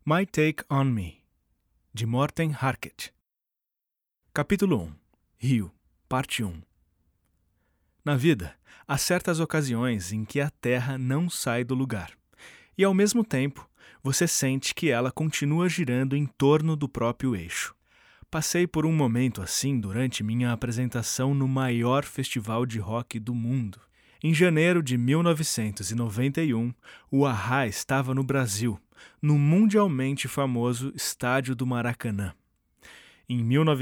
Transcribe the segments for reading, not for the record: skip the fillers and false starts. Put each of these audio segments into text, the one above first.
My Take on Me, de Morten Harket. Capítulo 1. Rio, parte 1. Na vida, há certas ocasiões em que a Terra não sai do lugar, e ao mesmo tempo, você sente que ela continua girando em torno do próprio eixo. Passei por um momento assim durante minha apresentação no maior festival de rock do mundo. Em janeiro de 1991, o A-ha estava no Brasil, no mundialmente famoso Estádio do Maracanã. Em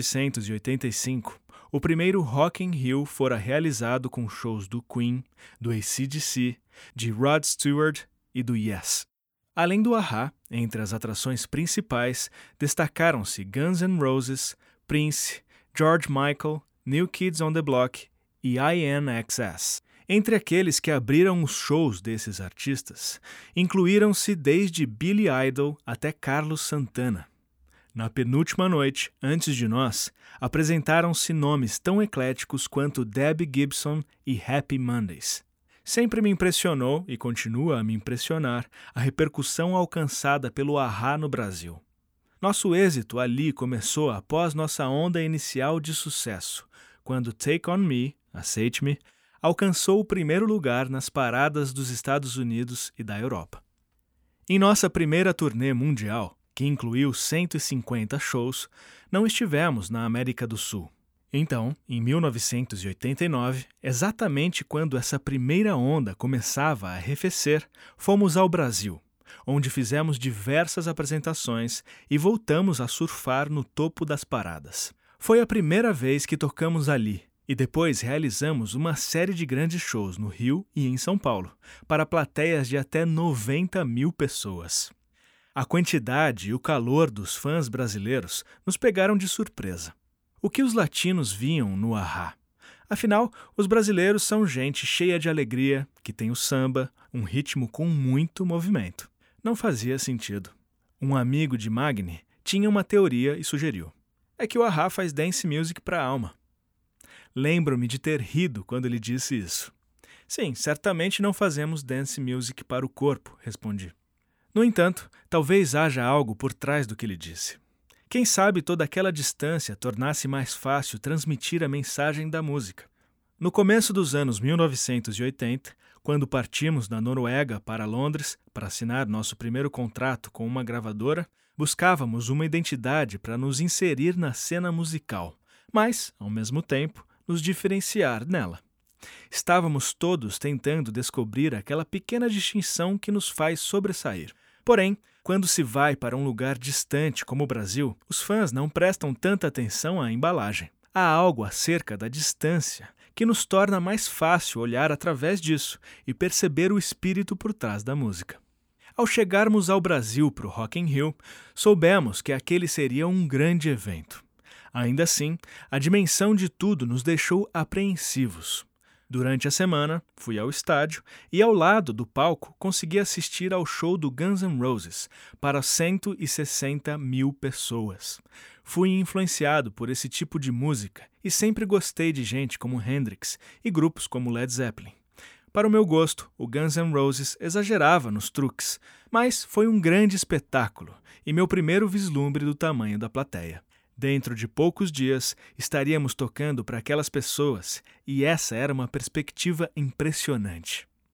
1985, o primeiro Rock in Rio fora realizado com shows do Queen, do AC/DC, de Rod Stewart e do Yes. Além do A-ha, entre as atrações principais, destacaram-se Guns N' Roses, Prince, George Michael, New Kids on the Block e INXS. Entre aqueles que abriram os shows desses artistas, incluíram-se desde Billy Idol até Carlos Santana. Na penúltima noite, antes de nós, apresentaram-se nomes tão ecléticos quanto Debbie Gibson e Happy Mondays. Sempre me impressionou e continua a me impressionar a repercussão alcançada pelo A-ha no Brasil. Nosso êxito ali começou após nossa onda inicial de sucesso, quando Take On Me, Aceite-me, alcançou o primeiro lugar nas paradas dos Estados Unidos e da Europa. Em nossa primeira turnê mundial, que incluiu 150 shows, não estivemos na América do Sul. Então, em 1989, exatamente quando essa primeira onda começava a arrefecer, fomos ao Brasil, onde fizemos diversas apresentações e voltamos a surfar no topo das paradas. Foi a primeira vez que tocamos ali, e depois realizamos uma série de grandes shows no Rio e em São Paulo, para plateias de até 90 mil pessoas. A quantidade e o calor dos fãs brasileiros nos pegaram de surpresa. O que os latinos viam no A-ha? Afinal, os brasileiros são gente cheia de alegria, que tem o samba, um ritmo com muito movimento. Não fazia sentido. Um amigo de Magni tinha uma teoria e sugeriu: é que o A-ha faz dance music para a alma. Lembro-me de ter rido quando ele disse isso. Sim, certamente não fazemos dance music para o corpo, respondi. No entanto, talvez haja algo por trás do que ele disse. Quem sabe toda aquela distância tornasse mais fácil transmitir a mensagem da música. No começo dos anos 1980, quando partimos da Noruega para Londres para assinar nosso primeiro contrato com uma gravadora, buscávamos uma identidade para nos inserir na cena musical, mas, ao mesmo tempo, nos diferenciar nela. Estávamos todos tentando descobrir aquela pequena distinção que nos faz sobressair. Porém, quando se vai para um lugar distante como o Brasil, os fãs não prestam tanta atenção à embalagem. Há algo acerca da distância que nos torna mais fácil olhar através disso e perceber o espírito por trás da música. Ao chegarmos ao Brasil para o Rock in Rio, soubemos que aquele seria um grande evento. Ainda assim, a dimensão de tudo nos deixou apreensivos. Durante a semana, fui ao estádio e, ao lado do palco, consegui assistir ao show do Guns N' Roses para 160 mil pessoas. Fui influenciado por esse tipo de música e sempre gostei de gente como Hendrix e grupos como Led Zeppelin. Para o meu gosto, o Guns N' Roses exagerava nos truques, mas foi um grande espetáculo e meu primeiro vislumbre do tamanho da plateia. Dentro de poucos dias, estaríamos tocando para aquelas pessoas, e essa era uma perspectiva impressionante.